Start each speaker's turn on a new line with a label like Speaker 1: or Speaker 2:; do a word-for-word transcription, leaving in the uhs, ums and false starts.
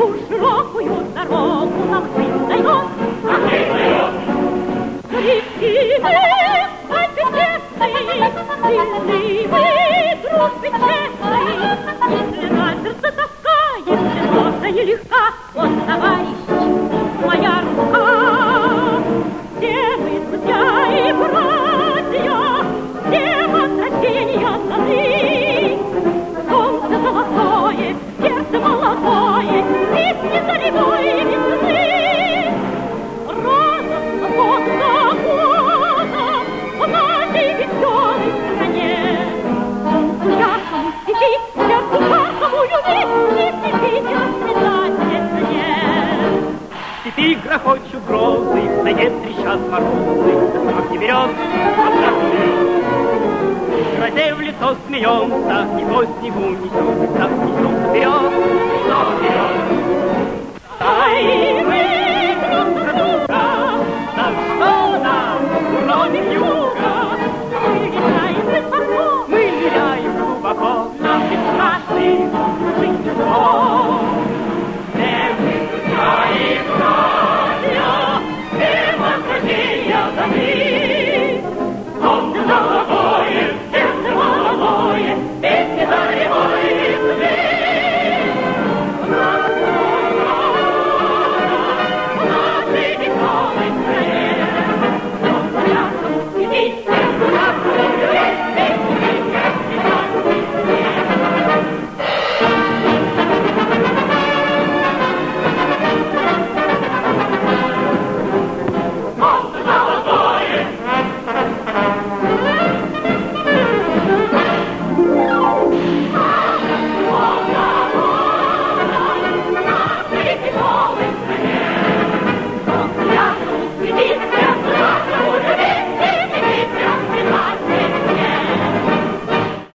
Speaker 1: Всю широкую дорогу нам жизнь дает.
Speaker 2: Как жизнь дает.
Speaker 1: Кристины, стойте честной, сильный вы, дружбы честной. Если на сердце тоска, если ноша нелегка, вот, товарищ, моя рука. Все мы друзья и братья, все возвращения даны. Солнце золотое, сердце молодое, песни заливой весны. Радостно год за годом в нашей веселой стране. Ясному стихи, сердцу каждому любви, и стихи расцветать весне.
Speaker 3: Степи грохочут грозы, в ноге трещат морозы, как не берет, обратно берет. Грозе в лицо смеемся, и по снегу несемся, несемся вперед, несемся вперед.